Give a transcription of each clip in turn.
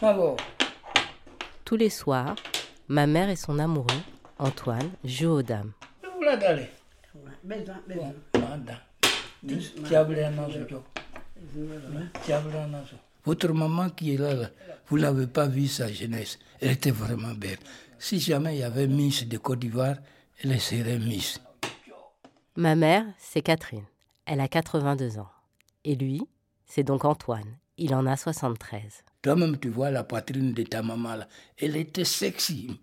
Bravo. Tous les soirs, ma mère et son amoureux, Antoine, jouent aux dames. Votre maman qui est là, vous ne l'avez pas vue sa jeunesse. Elle était vraiment belle. Si jamais il y avait Miss de Côte d'Ivoire, elle serait Miss. Ma mère, c'est Catherine. Elle a 82 ans. Et lui, c'est donc Antoine. Il en a 73. Toi-même, tu vois la poitrine de ta maman là. Elle était sexy.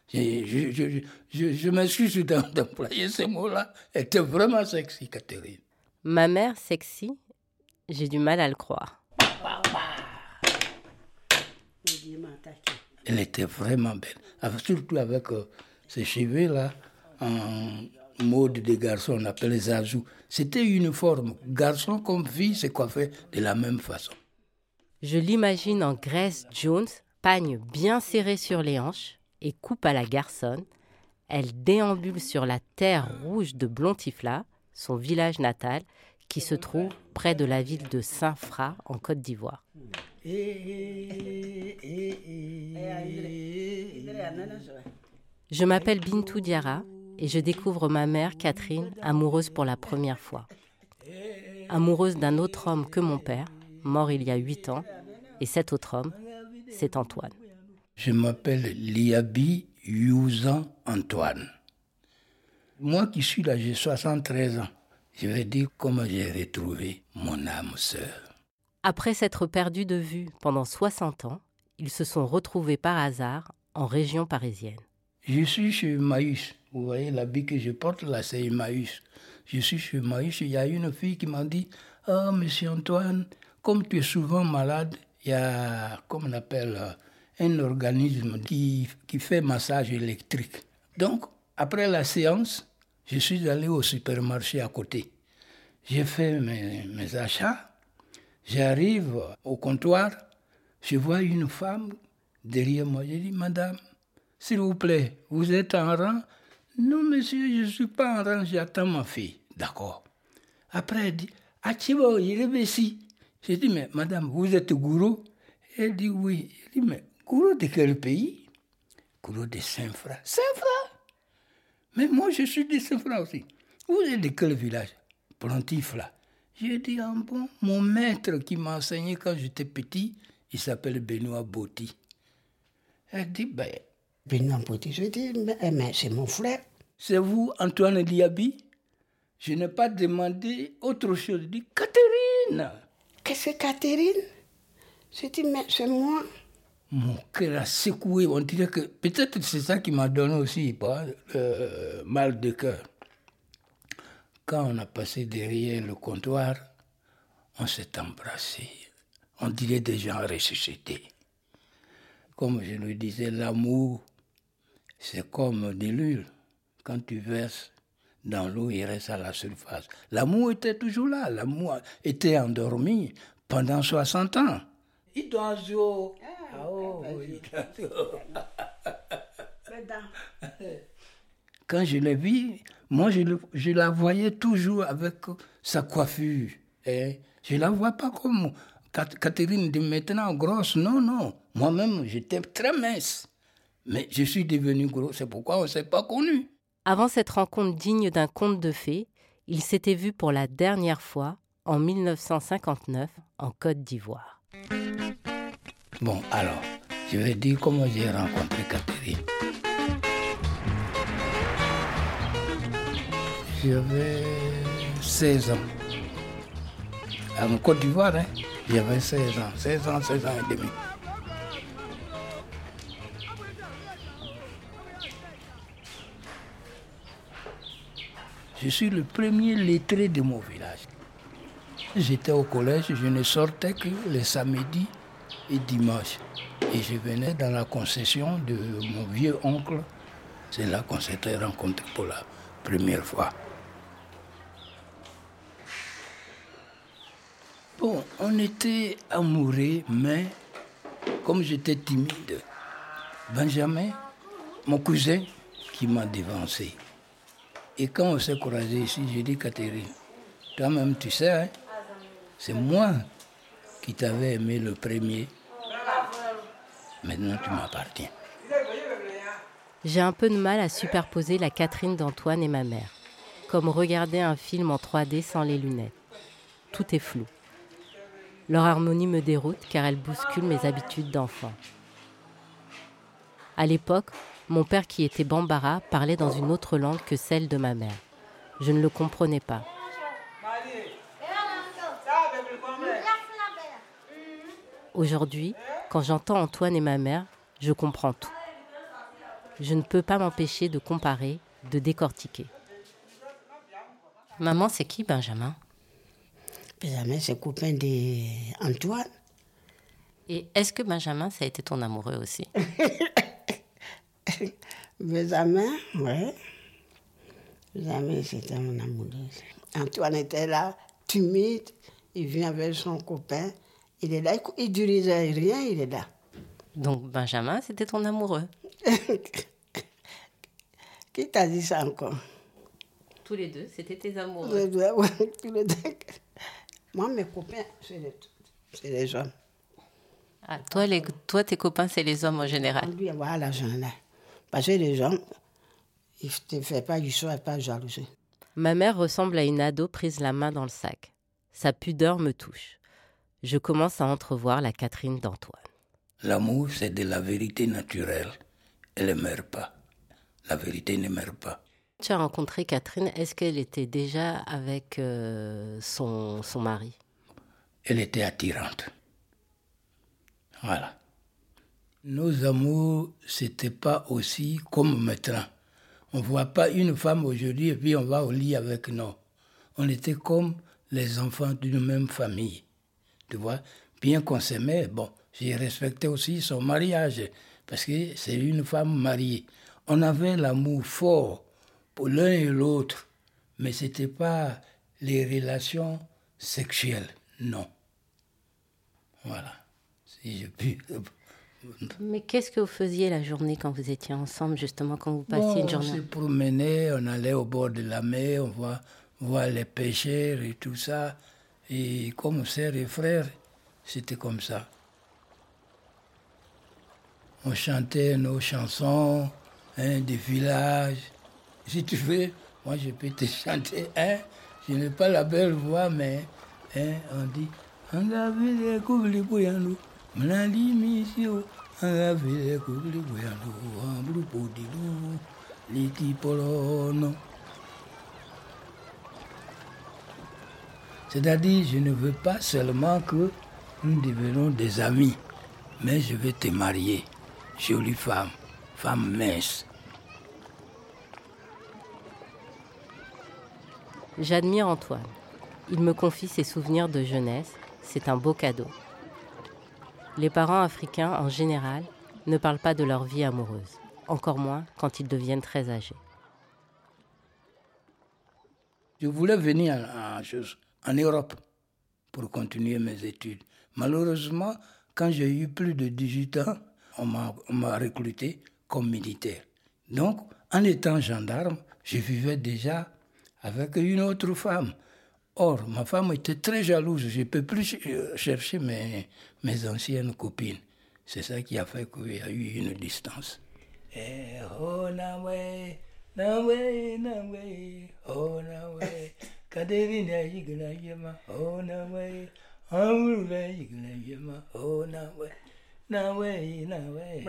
Je m'excuse d'employer ce mot-là. Elle était vraiment sexy, Catherine. Ma mère, sexy, j'ai du mal à le croire. Elle était vraiment belle. Surtout avec ses cheveux là, en mode de garçon, on appelle les azous. C'était uniforme. Garçon comme fille se coiffait de la même façon. Je l'imagine en Grace Jones, pagne bien serré sur les hanches et coupe à la garçonne. Elle déambule sur la terre rouge de Blontifla, son village natal, qui se trouve près de la ville de Saint-Fra, en Côte d'Ivoire. Je m'appelle Bintou Diarra et je découvre ma mère, Catherine, amoureuse pour la première fois. Amoureuse d'un autre homme que mon père, mort il y a 8 ans, et cet autre homme, c'est Antoine. Je m'appelle Liabi Youzan Antoine. Moi qui suis là, j'ai 73 ans. Je vais dire comment j'ai retrouvé mon âme sœur. Après s'être perdus de vue pendant 60 ans, ils se sont retrouvés par hasard en région parisienne. Je suis chez Emmaüs. Vous voyez l'habit que je porte là, c'est Emmaüs. Je suis chez Emmaüs. Il y a une fille qui m'a dit « Ah, monsieur Antoine, comme tu es souvent malade, il y a, comme on appelle, un organisme qui fait massage électrique. » Donc, après la séance, je suis allé au supermarché à côté. J'ai fait mes achats. J'arrive au comptoir. Je vois une femme derrière moi. Je dis « Madame, s'il vous plaît, vous êtes en rang ?» « Non, monsieur, je ne suis pas en rang, j'attends ma fille. » D'accord. Après, elle dit « Achibo, il est ici. » J'ai dit « Mais madame, vous êtes gourou ?» Elle dit « Oui. » Je dis « Mais gourou de quel pays ?»« Gourou de Saint-Fra. »« Saint-Fra ?» Mais moi, je suis de Saint-Fra aussi. « Vous êtes de quel village ?»« Plantifla. » J'ai dit « Ah bon, mon maître qui m'a enseigné quand j'étais petit, il s'appelle Benoît Botti. » Elle dit « Ben, Benoît Botti, je dis « Mais c'est mon frère. » C'est vous, Antoine Liabi? Je n'ai pas demandé autre chose. Je dis « Catherine !» Qu'est-ce que Catherine? J'ai dit « Mais c'est moi. » Mon cœur a secoué. On dirait que peut-être c'est ça qui m'a donné aussi mal de cœur. Quand on a passé derrière le comptoir, on s'est embrassé. On dirait des gens ressuscités. Comme je le disais, l'amour, c'est comme de l'huile. Quand tu verses dans l'eau, il reste à la surface. L'amour était toujours là. L'amour était endormi pendant 60 ans. Quand je l'ai vue, moi je la voyais toujours avec sa coiffure. Je ne la vois pas comme Catherine de maintenant, grosse. Non. Moi-même, j'étais très mince. Mais je suis devenu gros, c'est pourquoi on ne s'est pas connus. Avant cette rencontre digne d'un conte de fées, ils s'étaient vus pour la dernière fois en 1959 en Côte d'Ivoire. Bon, alors, je vais dire comment j'ai rencontré Catherine. J'avais 16 ans. En Côte d'Ivoire, j'avais 16 ans et demi. Je suis le premier lettré de mon village. J'étais au collège, je ne sortais que les samedis et dimanches. Et je venais dans la concession de mon vieux oncle. C'est là qu'on s'était rencontrés pour la première fois. Bon, on était amoureux, mais comme j'étais timide, Benjamin, mon cousin, qui m'a devancé. Et quand on s'est croisés ici, j'ai dit, Catherine, toi-même tu sais, c'est moi qui t'avais aimé le premier. Maintenant, tu m'appartiens. J'ai un peu de mal à superposer la Catherine d'Antoine et ma mère, comme regarder un film en 3D sans les lunettes. Tout est flou. Leur harmonie me déroute car elle bouscule mes habitudes d'enfant. À l'époque, mon père qui était bambara parlait dans une autre langue que celle de ma mère. Je ne le comprenais pas. Aujourd'hui, quand j'entends Antoine et ma mère, je comprends tout. Je ne peux pas m'empêcher de comparer, de décortiquer. Maman, c'est qui Benjamin? Benjamin, c'est copain d'Antoine. Et est-ce que Benjamin, ça a été ton amoureux aussi? Benjamin, oui. Benjamin, c'était mon amoureux. Antoine était là, timide. Il vient avec son copain. Il est là, il ne dirigeait rien, il est là. Donc Benjamin, c'était ton amoureux? Qui t'a dit ça encore? Tous les deux, c'était tes amoureux. Oui, tous les deux. Moi, mes copains, c'est les hommes. Ah, toi, tes copains, c'est les hommes en général. Lui, voilà, j'en ai. Parce que les hommes, ils ne te font pas, ils ne sont pas jalousie. Ma mère ressemble à une ado prise la main dans le sac. Sa pudeur me touche. Je commence à entrevoir la Catherine d'Antoine. L'amour, c'est de la vérité naturelle. Elle ne meurt pas. La vérité ne meurt pas. Tu as rencontré Catherine, est-ce qu'elle était déjà avec son mari? Elle était attirante. Voilà. Nos amours, c'était pas aussi comme maintenant. On ne voit pas une femme aujourd'hui et puis on va au lit avec nous. On était comme les enfants d'une même famille. Tu vois, bien qu'on s'aimait, bon, j'ai respecté aussi son mariage parce que c'est une femme mariée. On avait l'amour fort pour l'un et l'autre, mais ce n'était pas les relations sexuelles, non. Voilà, si je puis... Mais qu'est-ce que vous faisiez la journée quand vous étiez ensemble, justement, quand vous passiez une journée? On se promenait, on allait au bord de la mer, on voit les pêcheurs et tout ça. Et comme sœurs et frères, c'était comme ça. On chantait nos chansons, des villages. Si tu veux, moi je peux te chanter. Je n'ai pas la belle voix, mais on dit on a vu les couples pour nous. On a dit mission, on a vu les couples pour nous. On blue pour nous, les tipolones. C'est-à-dire, je ne veux pas seulement que nous devenions des amis, mais je vais te marier, jolie femme, femme mince. J'admire Antoine. Il me confie ses souvenirs de jeunesse. C'est un beau cadeau. Les parents africains, en général, ne parlent pas de leur vie amoureuse, encore moins quand ils deviennent très âgés. Je voulais venir en Europe pour continuer mes études. Malheureusement, quand j'ai eu plus de 18 ans, on m'a recruté comme militaire. Donc, en étant gendarme, je vivais déjà avec une autre femme. Or, ma femme était très jalouse. Je ne peux plus chercher mes anciennes copines. C'est ça qui a fait qu'il y a eu une distance. Oh, Nawe, Nawe, Nawe, oh, Nawe, Kaderina Yigna Yema, oh, Nawe, Amula Yigna Yema, oh, Nawe, Nawe, Nawe,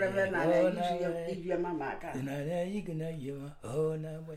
oh, Nawe.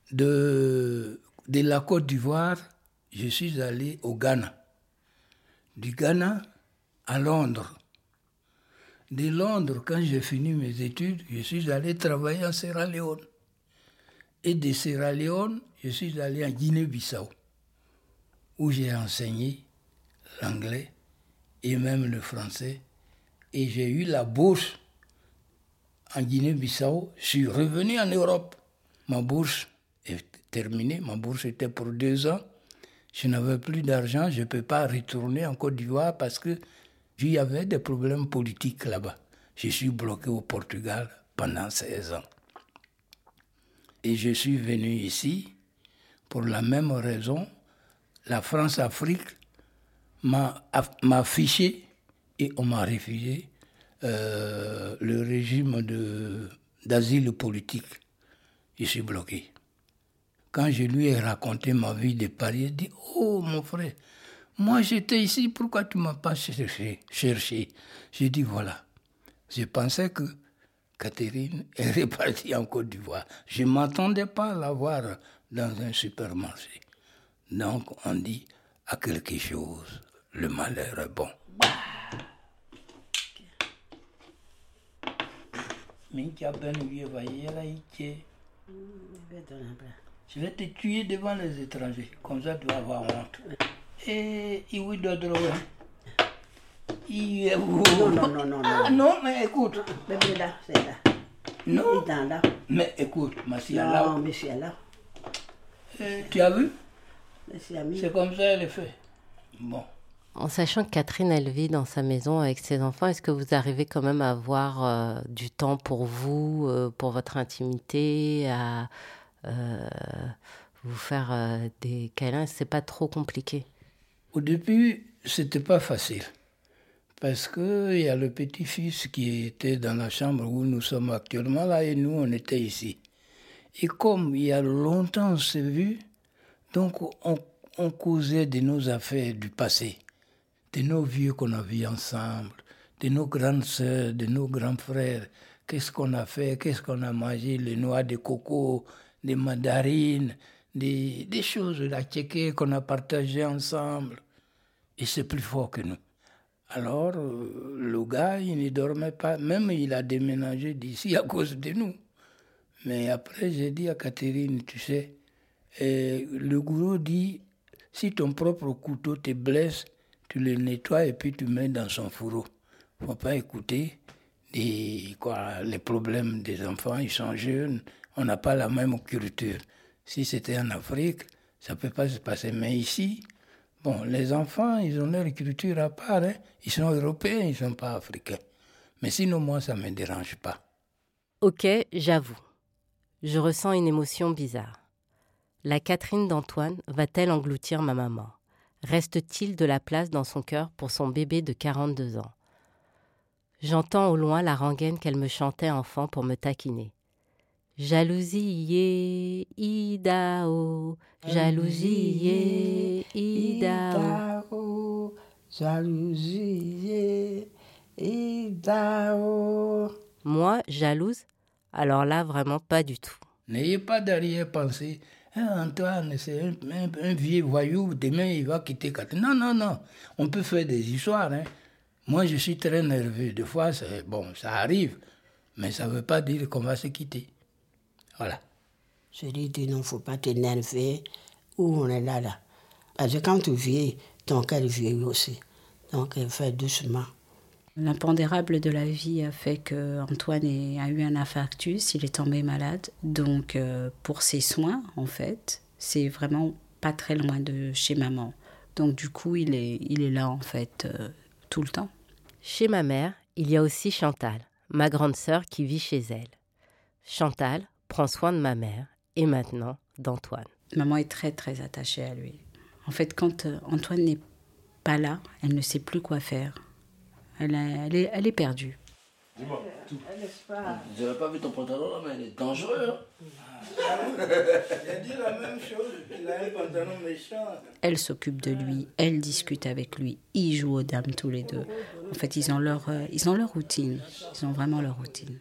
De la Côte d'Ivoire, je suis allé au Ghana. Du Ghana à Londres. De Londres, quand j'ai fini mes études, je suis allé travailler en Sierra Leone. Et de Sierra Leone, je suis allé en Guinée-Bissau, où j'ai enseigné l'anglais et même le français. Et j'ai eu la bourse en Guinée-Bissau. Je suis revenu en Europe. Ma bourse est terminée. Ma bourse était pour 2 ans. Je n'avais plus d'argent. Je ne peux pas retourner en Côte d'Ivoire parce que il y avait des problèmes politiques là-bas. Je suis bloqué au Portugal pendant 16 ans. Et je suis venu ici pour la même raison. La France-Afrique m'a fiché et on m'a refusé le régime d'asile politique. Je suis bloqué. Quand je lui ai raconté ma vie de Paris, il dit « Oh, mon frère, moi j'étais ici, pourquoi tu ne m'as pas cherché ?» J'ai dit « Voilà, je pensais que Catherine est repartie en Côte d'Ivoire. Je ne m'attendais pas à la voir dans un supermarché. Donc on dit à quelque chose, le malheur est bon. » Je vais te tuer devant les étrangers, comme ça tu vas avoir honte. Et il doit droit. Non. Ah non, mais écoute. Bébé là, c'est là. Non. Il est là. Mais écoute, Massia là. Non, monsieur là. Tu as vu? Monsieur ami. C'est comme ça elle est fait. Bon. En sachant que Catherine, elle vit dans sa maison avec ses enfants, est-ce que vous arrivez quand même à avoir du temps pour vous, pour votre intimité, à vous faire des câlins? C'est pas trop compliqué? Au début, c'était pas facile. Parce qu'il y a le petit-fils qui était dans la chambre où nous sommes actuellement là et nous, on était ici. Et comme il y a longtemps on s'est vus, donc on causait de nos affaires du passé, de nos vieux qu'on a vus ensemble, de nos grandes sœurs, de nos grands frères. Qu'est-ce qu'on a fait, qu'est-ce qu'on a mangé, les noix de coco, des mandarines, des choses, la tchéké qu'on a partagées ensemble. Et c'est plus fort que nous. Alors, le gars, il ne dormait pas. Même il a déménagé d'ici à cause de nous. Mais après, j'ai dit à Catherine, tu sais, le gourou dit, si ton propre couteau te blesse, tu le nettoies et puis tu mets dans son fourreau. Il ne faut pas écouter les problèmes des enfants. Ils sont jeunes, on n'a pas la même culture. Si c'était en Afrique, ça ne peut pas se passer. Mais ici... Bon, les enfants, ils ont leur culture à part. Hein. Ils sont européens, ils ne sont pas africains. Mais sinon, moi, ça ne me dérange pas. Ok, j'avoue. Je ressens une émotion bizarre. La Catherine d'Antoine va-t-elle engloutir ma maman? Reste-t-il de la place dans son cœur pour son bébé de 42 ans? J'entends au loin la rengaine qu'elle me chantait enfant pour me taquiner. Jalousie, Idao, jalousie, Idao. Jalousie, Idao. Moi, jalouse? Alors là, vraiment pas du tout. N'ayez pas d'arrière-pensée. Antoine, c'est un vieux voyou, demain il va quitter Catherine. Non. On peut faire des histoires. Hein. Moi, je suis très nerveux. Des fois, ça arrive. Mais ça ne veut pas dire qu'on va se quitter. Voilà. Je lui dis, non, il ne faut pas t'énerver, où on est là. Parce que quand tu vieillis, ton cœur vieillit aussi. Donc, il fait doucement. L'impondérable de la vie a fait qu'Antoine a eu un infarctus, il est tombé malade. Donc, pour ses soins, en fait, c'est vraiment pas très loin de chez maman. Donc, du coup, il est là, en fait, tout le temps. Chez ma mère, il y a aussi Chantal, ma grande sœur qui vit chez elle. Chantal prend soin de ma mère et maintenant d'Antoine. Maman est très très attachée à lui. En fait, quand Antoine n'est pas là, elle ne sait plus quoi faire. Elle est perdue. Dis-moi, je n'avais pas vu ton pantalon là, mais il est dangereux. J'ai dit la même chose, il a un pantalon méchant. Elle s'occupe de lui, elle discute avec lui, ils jouent aux dames tous les deux. En fait, ils ont leur routine, ils ont vraiment leur routine.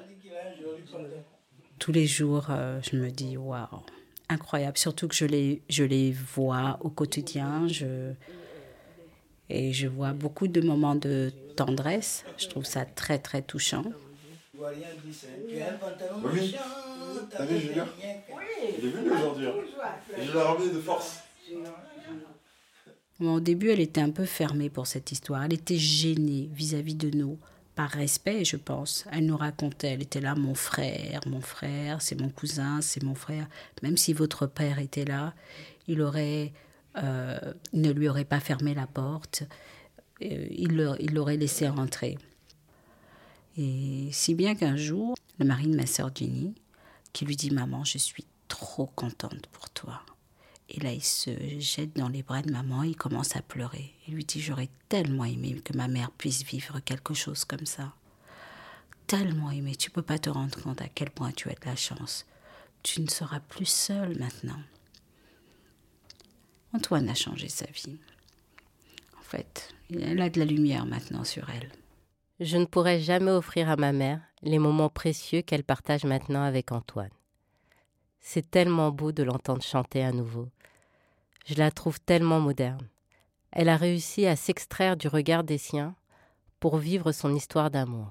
Tous les jours, je me dis, waouh, incroyable. Surtout que je les vois au quotidien. Et je vois beaucoup de moments de tendresse. Je trouve ça très, très touchant. Oui, t'as vu Julien? Il est venu aujourd'hui. Je l'ai ramené de force. Au début, elle était un peu fermée pour cette histoire. Elle était gênée vis-à-vis de nous. Par respect, je pense. Elle nous racontait, elle était là, mon frère, c'est mon cousin, c'est mon frère. Même si votre père était là, il ne lui aurait pas fermé la porte, il l'aurait laissé rentrer. Et si bien qu'un jour, le mari de ma sœur Jenny, qui lui dit « Maman, je suis trop contente pour toi ». Et là, il se jette dans les bras de maman et il commence à pleurer. Il lui dit « J'aurais tellement aimé que ma mère puisse vivre quelque chose comme ça. tellement aimé. Tu ne peux pas te rendre compte à quel point tu as de la chance. Tu ne seras plus seule maintenant. Antoine a changé sa vie. En fait, elle a de la lumière maintenant sur elle. Je ne pourrai jamais offrir à ma mère les moments précieux qu'elle partage maintenant avec Antoine. C'est tellement beau de l'entendre chanter à nouveau. Je la trouve tellement moderne. Elle a réussi à s'extraire du regard des siens pour vivre son histoire d'amour.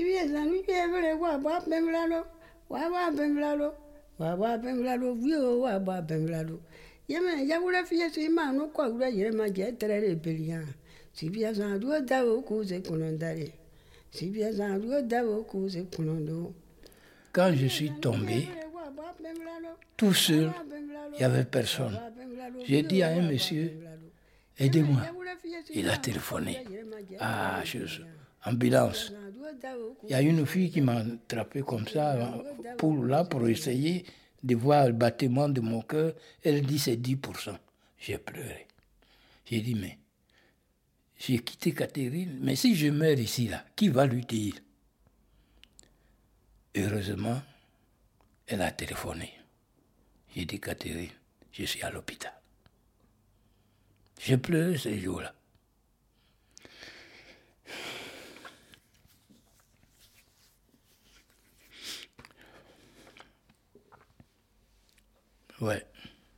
Quand je suis tombé, tout seul, il n'y avait personne. J'ai dit à un monsieur, aidez-moi. Il a téléphoné. Ah, ambulance. Il y a une fille qui m'a attrapé comme ça pour essayer de voir le battement de mon cœur. Elle dit c'est 10%. J'ai pleuré. J'ai dit mais j'ai quitté Catherine, mais si je meurs ici, là, qui va lui dire? Heureusement, elle a téléphoné. J'ai dit Catherine, je suis à l'hôpital. J'ai pleuré ce jour-là. Ouais.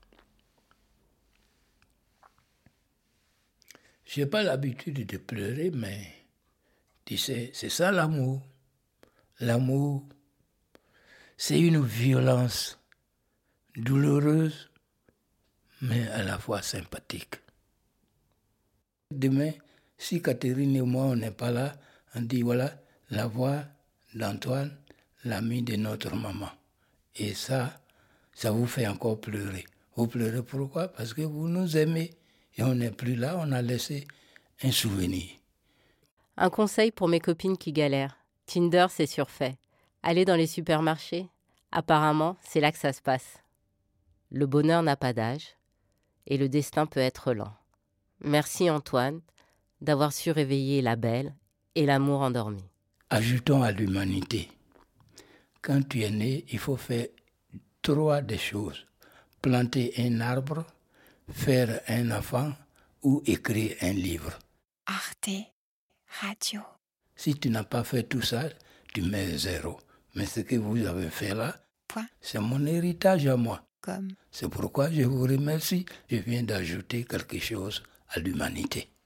Je n'ai pas l'habitude de pleurer, mais tu sais, c'est ça l'amour. L'amour, c'est une violence douloureuse, mais à la fois sympathique. Demain, si Catherine et moi, on n'est pas là, on dit voilà, la voix d'Antoine, l'ami de notre maman. Et ça vous fait encore pleurer. Vous pleurez pourquoi? Parce que vous nous aimez. Et on n'est plus là, on a laissé un souvenir. Un conseil pour mes copines qui galèrent. Tinder, c'est surfait. Allez dans les supermarchés. Apparemment, c'est là que ça se passe. Le bonheur n'a pas d'âge et le destin peut être lent. Merci Antoine d'avoir su réveiller la belle et l'amour endormi. Ajoutons à l'humanité. Quand tu es né, il faut faire 3 des choses. Planter un arbre, faire un enfant ou écrire un livre. Arte Radio. Si tu n'as pas fait tout ça, tu mets 0. Mais ce que vous avez fait là, c'est mon héritage à moi. C'est pourquoi je vous remercie. Je viens d'ajouter quelque chose à l'humanité.